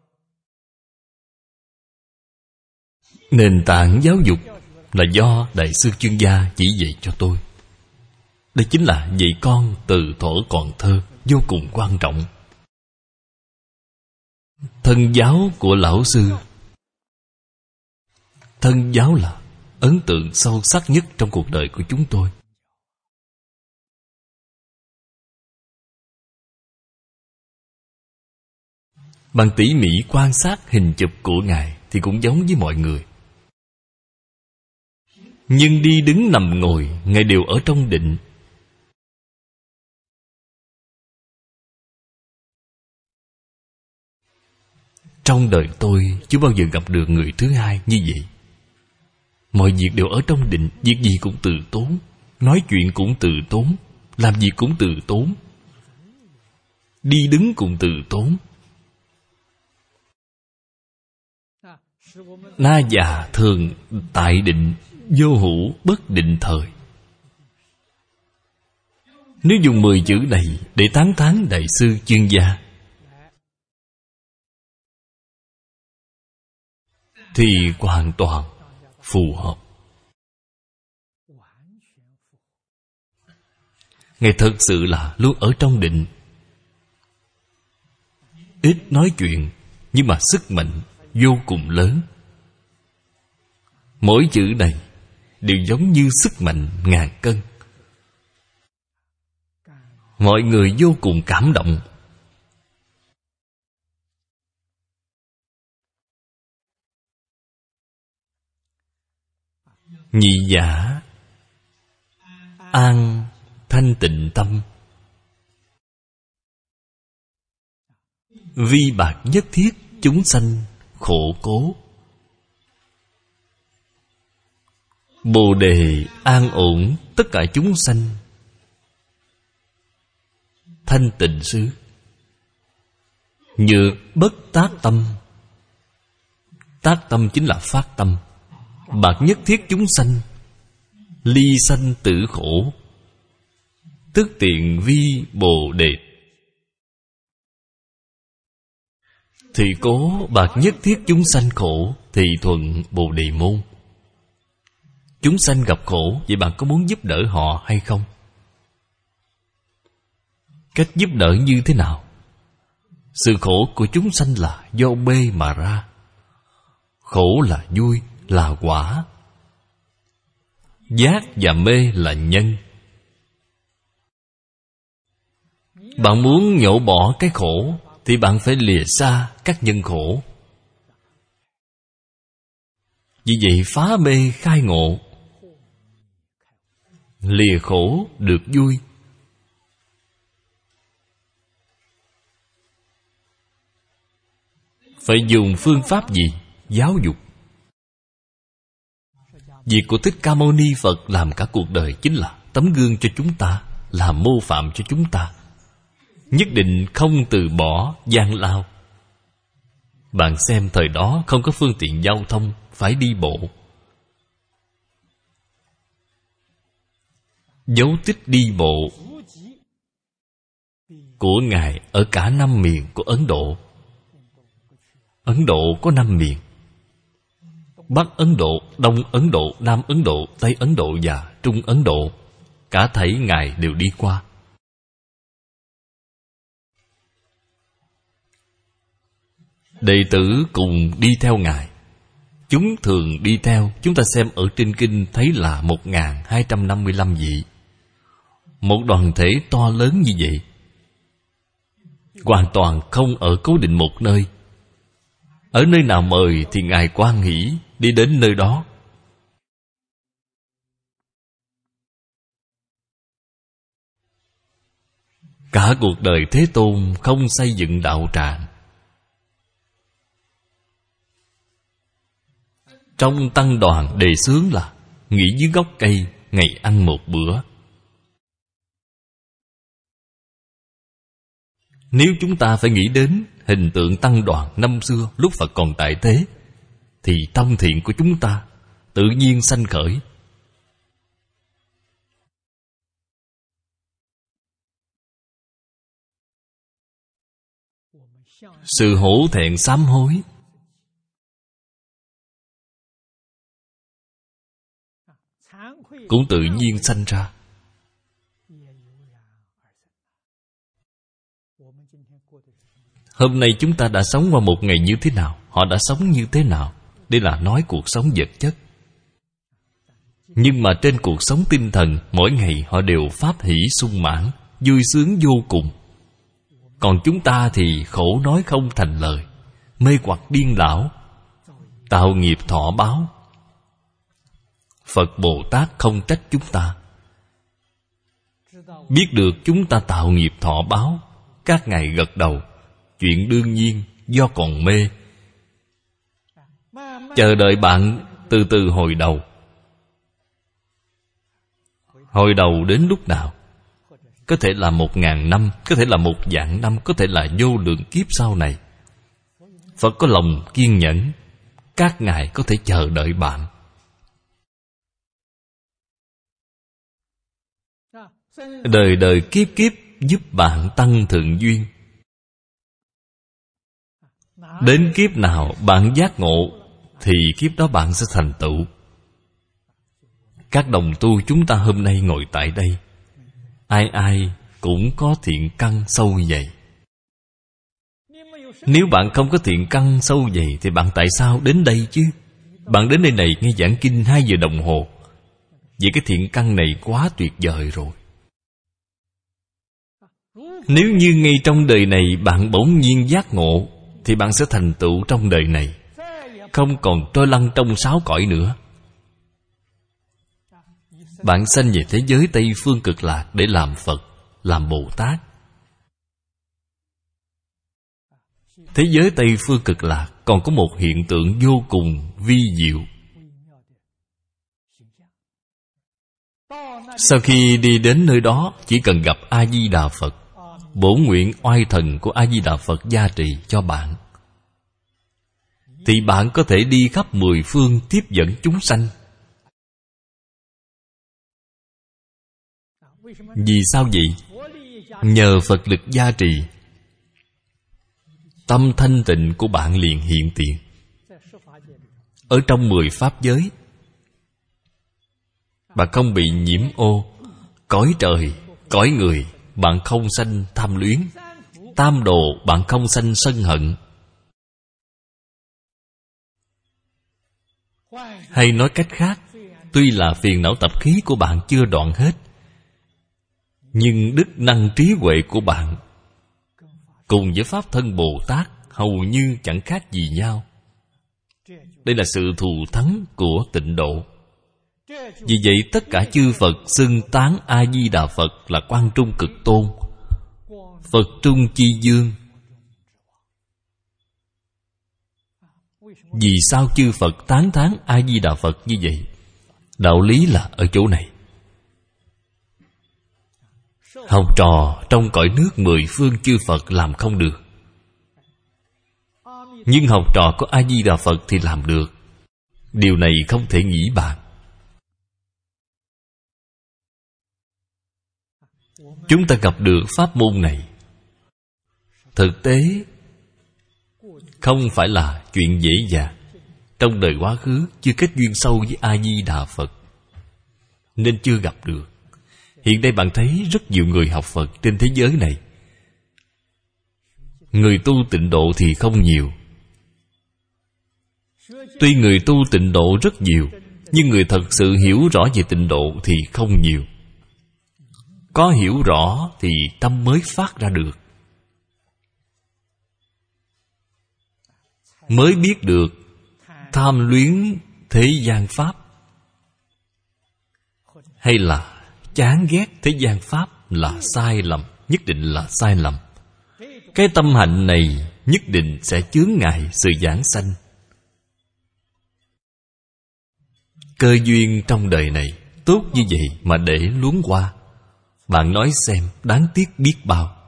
Nền tảng giáo dục là do Đại sư Chương Gia chỉ dạy cho tôi. Đây chính là dạy con từ thuở còn thơ, vô cùng quan trọng. Thân giáo của lão sư, thân giáo là ấn tượng sâu sắc nhất trong cuộc đời của chúng tôi. Bạn tỉ mỉ quan sát hình chụp của Ngài thì cũng giống với mọi người. Nhưng đi đứng nằm ngồi, Ngài đều ở trong định. Trong đời tôi chưa bao giờ gặp được người thứ hai như vậy. Mọi việc đều ở trong định, việc gì cũng từ tốn, nói chuyện cũng từ tốn, làm gì cũng từ tốn, đi đứng cũng từ tốn. Na già thường tại định, vô hữu bất định thời. Nếu dùng mười chữ này để tán thán đại sư chuyên gia thì hoàn toàn phù hợp. Ngài thật sự là luôn ở trong định, ít nói chuyện, nhưng mà sức mạnh vô cùng lớn. Mỗi chữ này đều giống như sức mạnh ngàn cân. Mọi người vô cùng cảm động. Nhị giả an thanh tịnh tâm, vi bạc nhất thiết chúng sanh khổ cố. Bồ đề an ổn tất cả chúng sanh, thanh tịnh xứ. Nhược bất tác tâm, tác tâm chính là phát tâm. Bạc nhất thiết chúng sanh, ly sanh tử khổ, tức tiện vi bồ đề. Thì cố bạc nhất thiết chúng sanh khổ, thì thuận bồ đề môn. Chúng sanh gặp khổ, vậy bạn có muốn giúp đỡ họ hay không? Cách giúp đỡ như thế nào? Sự khổ của chúng sanh là do mê mà ra. Khổ là vui, là quả. Giác và mê là nhân. Bạn muốn nhổ bỏ cái khổ thì bạn phải lìa xa các nhân khổ. Vì vậy phá mê khai ngộ, lìa khổ được vui. Phải dùng phương pháp gì? Giáo dục. Việc của Thích Ca Mâu Ni Phật làm cả cuộc đời chính là tấm gương cho chúng ta, làm mô phạm cho chúng ta. Nhất định không từ bỏ gian lao. Bạn xem thời đó không có phương tiện giao thông, phải đi bộ. Dấu tích đi bộ của Ngài ở cả năm miền của Ấn Độ. Ấn Độ có năm miền: Bắc Ấn Độ, Đông Ấn Độ, Nam Ấn Độ, Tây Ấn Độ và Trung Ấn Độ. Cả thảy Ngài đều đi qua. Đệ tử cùng đi theo Ngài. Chúng thường đi theo, chúng ta xem ở trên kinh thấy là một nghìn hai trăm năm mươi lăm vị. Một đoàn thể to lớn như vậy, hoàn toàn không ở cố định một nơi. Ở nơi nào mời thì Ngài hoan hỷ đi đến nơi đó. Cả cuộc đời Thế Tôn không xây dựng đạo tràng. Trong tăng đoàn đề xướng là nghỉ dưới gốc cây, ngày ăn một bữa. Nếu chúng ta phải nghĩ đến hình tượng tăng đoàn năm xưa lúc Phật còn tại thế, thì tâm thiện của chúng ta tự nhiên sanh khởi. Sự hổ thẹn sám hối cũng tự nhiên sanh ra. Hôm nay chúng ta đã sống qua một ngày như thế nào, họ đã sống như thế nào. Đây là nói cuộc sống vật chất. Nhưng mà trên cuộc sống tinh thần, mỗi ngày họ đều pháp hỷ sung mãn, vui sướng vô cùng. Còn chúng ta thì khổ nói không thành lời, mê hoặc điên đảo, tạo nghiệp thọ báo. Phật Bồ Tát không trách chúng ta. Biết được chúng ta tạo nghiệp thọ báo, các ngài gật đầu. Chuyện đương nhiên, do còn mê. Chờ đợi bạn từ từ hồi đầu. Hồi đầu đến lúc nào? có thể là một ngàn năm, có thể là một vạn năm, có thể là vô lượng kiếp sau này. Phật có lòng kiên nhẫn, các ngài có thể chờ đợi bạn. Đời đời kiếp kiếp giúp bạn tăng thượng duyên. Đến kiếp nào bạn giác ngộ thì kiếp đó bạn sẽ thành tựu. Các đồng tu chúng ta hôm nay ngồi tại đây, ai ai cũng có thiện căn sâu dày. Nếu bạn không có thiện căn sâu dày thì bạn tại sao đến đây chứ? Bạn đến đây này nghe giảng kinh hai giờ đồng hồ. Vậy cái thiện căn này quá tuyệt vời rồi. Nếu như ngay trong đời này bạn bỗng nhiên giác ngộ thì bạn sẽ thành tựu trong đời này, không còn trôi lăn trong sáu cõi nữa. Bạn sanh về thế giới Tây Phương Cực Lạc để làm Phật, làm Bồ Tát. Thế giới Tây Phương Cực Lạc còn có một hiện tượng vô cùng vi diệu. Sau khi đi đến nơi đó, chỉ cần gặp A-di-đà Phật, bổn nguyện oai thần của A-di-đà Phật gia trì cho bạn, thì bạn có thể đi khắp mười phương tiếp dẫn chúng sanh. Vì sao vậy? Nhờ Phật lực gia trì, tâm thanh tịnh của bạn liền hiện tiền. Ở trong mười pháp giới, bạn không bị nhiễm ô. Cõi trời, cõi người, bạn không sanh tham luyến. Tam đồ, bạn không sanh sân hận. Hay nói cách khác, tuy là phiền não tập khí của bạn chưa đoạn hết, nhưng đức năng trí huệ của bạn cùng với Pháp thân Bồ Tát hầu như chẳng khác gì nhau. Đây là sự thù thắng của tịnh độ. Vì vậy tất cả chư Phật xưng tán A-di-đà Phật là Quang Trung Cực Tôn, Phật Trung Chi Dương. Vì sao chư Phật tán thán A-di-đà Phật như vậy? Đạo lý là ở chỗ này. Học trò trong cõi nước mười phương chư Phật làm không được, nhưng học trò của A-di-đà Phật thì làm được. Điều này không thể nghĩ bàn. Chúng ta gặp được pháp môn này, thực tế không phải là chuyện dễ dàng. Trong đời quá khứ chưa kết duyên sâu với A-di-đà Phật nên chưa gặp được. Hiện nay bạn thấy rất nhiều người học Phật trên thế giới này, người tu tịnh độ thì không nhiều. Tuy người tu tịnh độ rất nhiều, nhưng người thật sự hiểu rõ về tịnh độ thì không nhiều. Có hiểu rõ thì tâm mới phát ra được, mới biết được tham luyến thế gian pháp hay là chán ghét thế gian pháp là sai lầm, nhất định là sai lầm. Cái tâm hạnh này nhất định sẽ chướng ngại sự giảng sanh. Cơ duyên trong đời này tốt như vậy mà để luống qua, bạn nói xem đáng tiếc biết bao.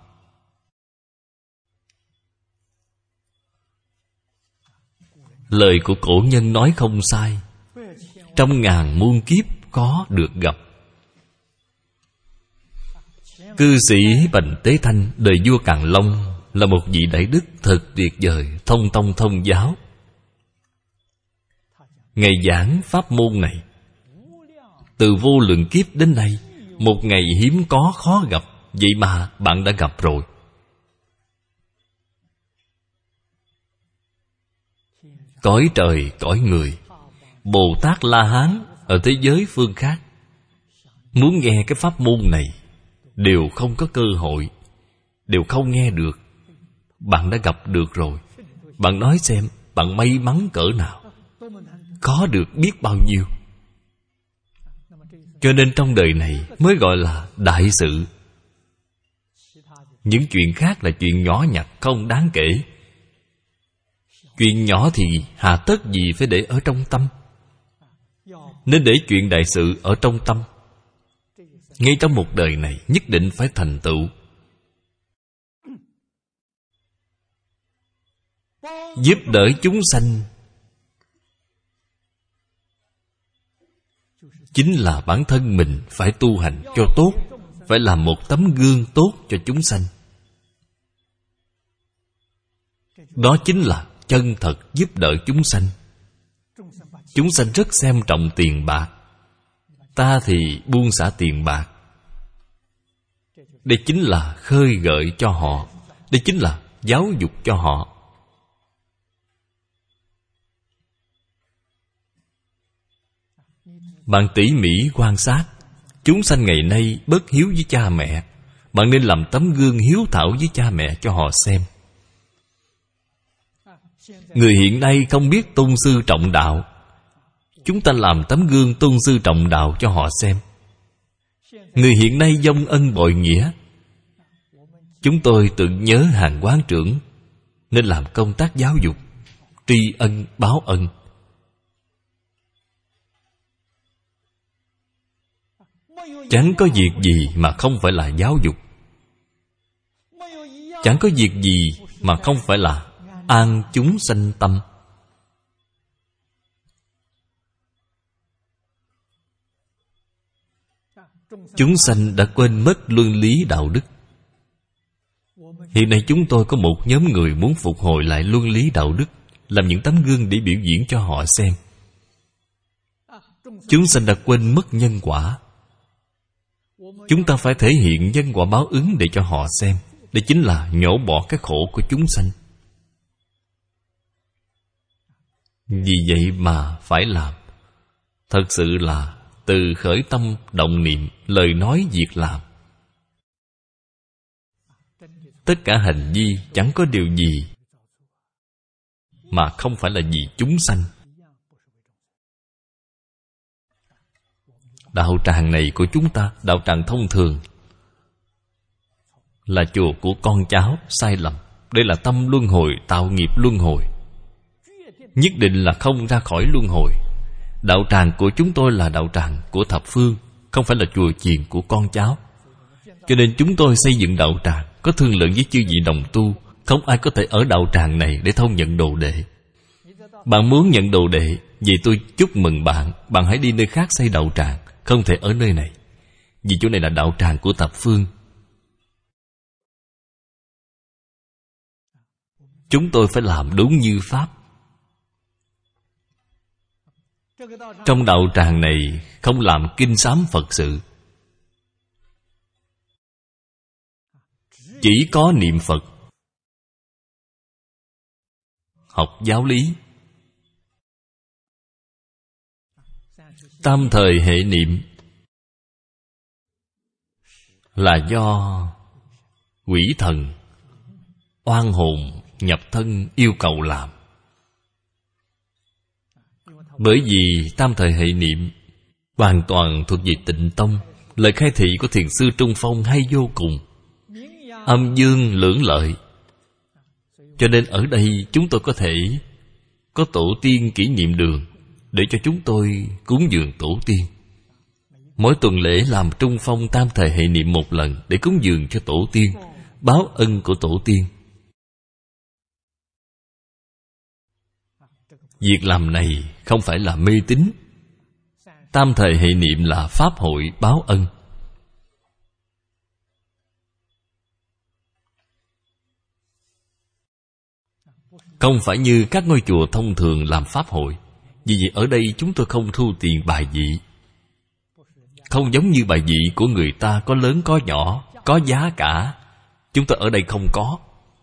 Lời của cổ nhân nói không sai, trong ngàn muôn kiếp có được gặp. Cư sĩ Bành Tế Thanh đời vua Càn Long là một vị đại đức thật tuyệt vời, thông tông thông giáo. Ngài giảng pháp môn này từ vô lượng kiếp đến nay, một ngày hiếm có khó gặp, vậy mà bạn đã gặp rồi. Cõi trời, cõi người, Bồ Tát La Hán ở thế giới phương khác muốn nghe cái pháp môn này đều không có cơ hội, đều không nghe được. Bạn đã gặp được rồi. Bạn nói xem bạn may mắn cỡ nào, có được biết bao nhiêu. Cho nên trong đời này mới gọi là đại sự. Những chuyện khác là chuyện nhỏ nhặt không đáng kể. Chuyện nhỏ thì hà tất gì phải để ở trong tâm, nên để chuyện đại sự ở trong tâm. ngay trong một đời này nhất định phải thành tựu. Giúp đỡ chúng sanh chính là bản thân mình phải tu hành cho tốt, phải làm một tấm gương tốt cho chúng sanh. Đó chính là chân thật giúp đỡ chúng sanh. Chúng sanh rất xem trọng tiền bạc, ta thì buông xả tiền bạc. Đây chính là khơi gợi cho họ, đây chính là giáo dục cho họ. Bạn tỉ mỉ quan sát, chúng sanh ngày nay bất hiếu với cha mẹ, bạn nên làm tấm gương hiếu thảo với cha mẹ cho họ xem. Người hiện nay không biết tôn sư trọng đạo, chúng ta làm tấm gương tôn sư trọng đạo cho họ xem. Người hiện nay vong ân bội nghĩa, chúng tôi tự nhớ hàng quán trưởng, nên làm công tác giáo dục, tri ân báo ân. Chẳng có việc gì mà không phải là giáo dục, chẳng có việc gì mà không phải là an chúng sanh tâm. Chúng sanh đã quên mất luân lý đạo đức. Hiện nay chúng tôi có một nhóm người muốn phục hồi lại luân lý đạo đức, làm những tấm gương để biểu diễn cho họ xem. Chúng sanh đã quên mất nhân quả, chúng ta phải thể hiện nhân quả báo ứng để cho họ xem. Đây chính là nhổ bỏ cái khổ của chúng sanh. Vì vậy mà phải làm. Thật sự là từ khởi tâm động niệm, lời nói việc làm, tất cả hành vi chẳng có điều gì mà không phải là vì chúng sanh. Đạo tràng này của chúng ta, đạo tràng thông thường, là chùa của con cháu sai lầm. Đây là tâm luân hồi, tạo nghiệp luân hồi, nhất định là không ra khỏi luân hồi. Đạo tràng của chúng tôi là đạo tràng của thập phương, không phải là chùa chiền của con cháu. Cho nên chúng tôi xây dựng đạo tràng, có thương lượng với chư vị đồng tu. Không ai có thể ở đạo tràng này để thông nhận đồ đệ. Bạn muốn nhận đồ đệ, vậy tôi chúc mừng bạn. Bạn hãy đi nơi khác xây đạo tràng, không thể ở nơi này, vì chỗ này là đạo tràng của thập phương. Chúng tôi phải làm đúng như pháp. Trong đạo tràng này không làm kinh sám Phật sự, chỉ có niệm Phật, học giáo lý. Tam thời hệ niệm là do quỷ thần, oan hồn nhập thân yêu cầu làm. Bởi vì tam thời hệ niệm hoàn toàn thuộc về Tịnh Tông. Lời khai thị của Thiền sư Trung Phong hay vô cùng, âm dương lưỡng lợi. Cho nên ở đây chúng tôi có thể có tổ tiên kỷ niệm đường để cho chúng tôi cúng dường tổ tiên. Mỗi tuần lễ làm Trung Phong tam thời hệ niệm một lần để cúng dường cho tổ tiên, báo ân của tổ tiên. Việc làm này không phải là mê tín. Tam thời hệ niệm là pháp hội báo ân. Không phải như các ngôi chùa thông thường làm pháp hội. Vì vậy ở đây chúng tôi không thu tiền bài vị. Không giống như bài vị của người ta, có lớn có nhỏ, có giá cả. Chúng tôi ở đây không có.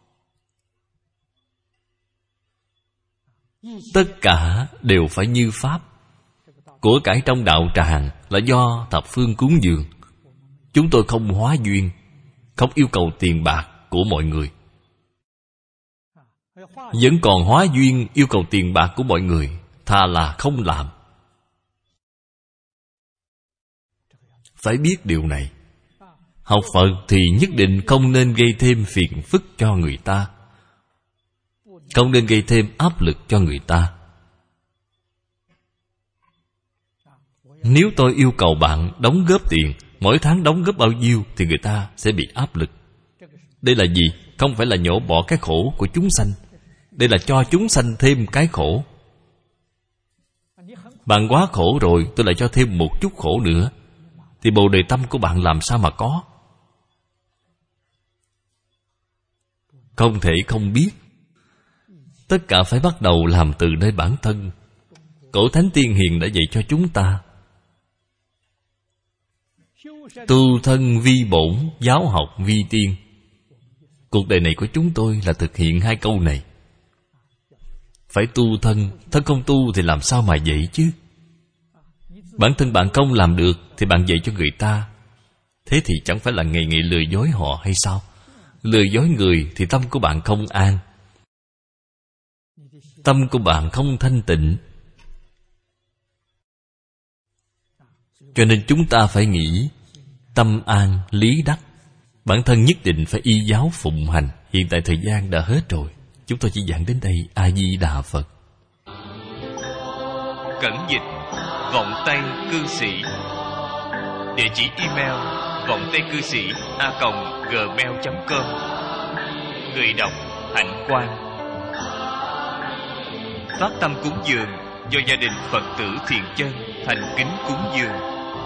Tất cả đều phải như pháp. Của cải trong đạo tràng là do thập phương cúng dường. Chúng tôi không hóa duyên, không yêu cầu tiền bạc của mọi người. Vẫn còn hóa duyên yêu cầu tiền bạc của mọi người, thà là không làm. Phải biết điều này. Học Phật thì nhất định không nên gây thêm phiền phức cho người ta, không nên gây thêm áp lực cho người ta. Nếu tôi yêu cầu bạn đóng góp tiền, mỗi tháng đóng góp bao nhiêu thì người ta sẽ bị áp lực. Đây là gì? Không phải là nhổ bỏ cái khổ của chúng sanh. Đây là cho chúng sanh thêm cái khổ. Bạn quá khổ rồi, tôi lại cho thêm một chút khổ nữa, thì bồ đề tâm của bạn làm sao mà có? Không thể không biết. Tất cả phải bắt đầu làm từ nơi bản thân. Cổ Thánh Tiên Hiền đã dạy cho chúng ta: tu thân vi bổn, giáo học vi tiên. Cuộc đời này của chúng tôi là thực hiện hai câu này. Phải tu thân. Thân không tu thì làm sao mà dạy chứ? Bản thân bạn không làm được thì bạn dạy cho người ta. Thế thì chẳng phải là ngày ngày lừa dối họ hay sao? Lừa dối người thì tâm của bạn không an, tâm của bạn không thanh tịnh. Cho nên chúng ta phải nghĩ tâm an lý đắc. Bản thân nhất định phải y giáo phụng hành. Hiện tại thời gian đã hết rồi, chúng tôi chỉ giảng đến đây. A Di Đà Phật. Cẩn dịch Vọng Tây Cư Sĩ. Địa chỉ email vọng tây cư sĩ a còng gmail chấm com. Người đọc Hạnh Quang. Phát tâm cúng dường do gia đình Phật tử Thiện Chân thành kính cúng dường.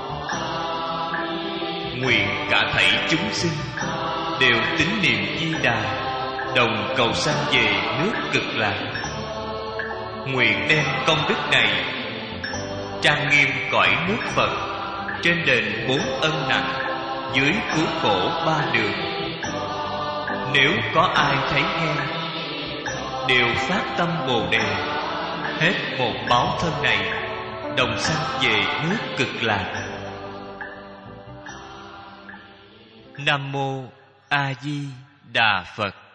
Nguyện cả thảy chúng sinh đều tín niệm Di Đà, đồng cầu sanh về nước Cực Lạc. Nguyện đem công đức này trang nghiêm cõi nước Phật, trên đền bốn ân nặng, dưới cứu khổ ba đường. Nếu có ai thấy nghe, đều phát tâm Bồ Đề, hết một báo thân này, đồng sanh về nước Cực Lạc. Nam Mô A Di Đà Phật.